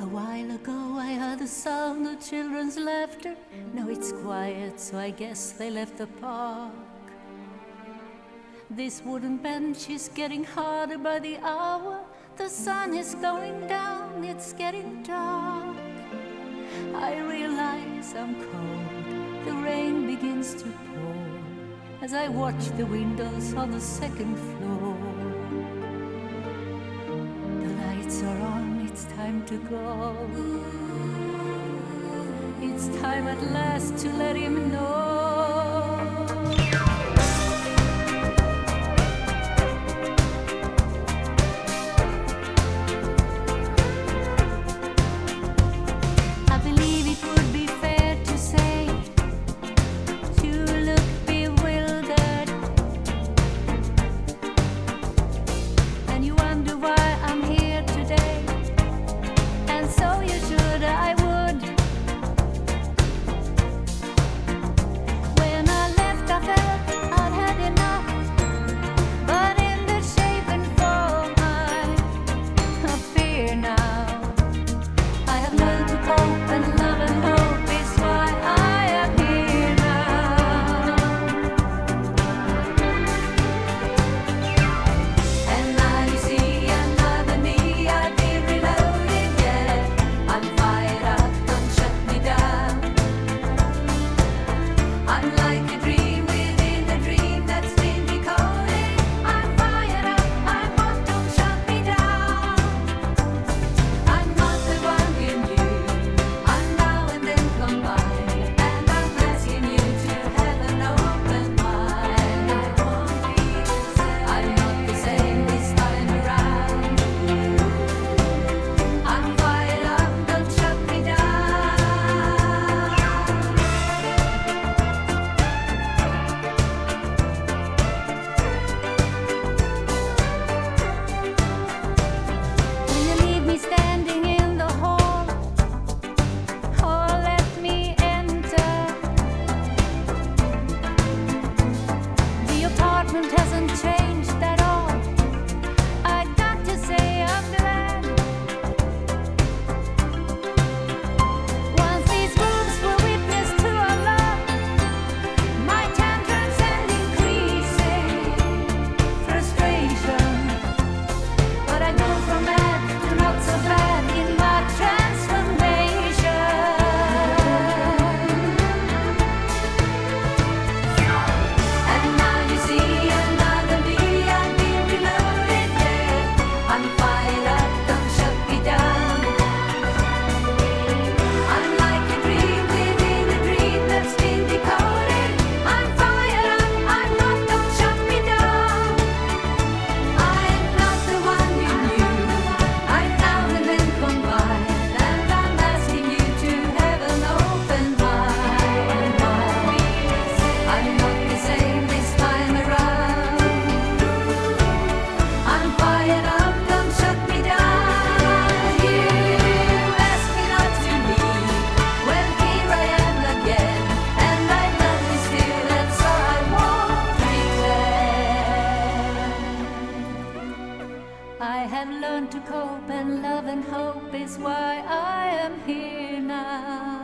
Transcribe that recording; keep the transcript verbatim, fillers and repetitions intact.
A while ago I heard the sound of children's laughter. Now it's quiet, so I guess they left the park. This wooden bench is getting harder by the hour. The sun is going down, it's getting dark. I realize I'm cold, the rain begins to pour as I watch the windows on the second floor. The lights are on, it's time to go. It's time at last to let him know. I have learned to cope, and love and hope is why I am here now.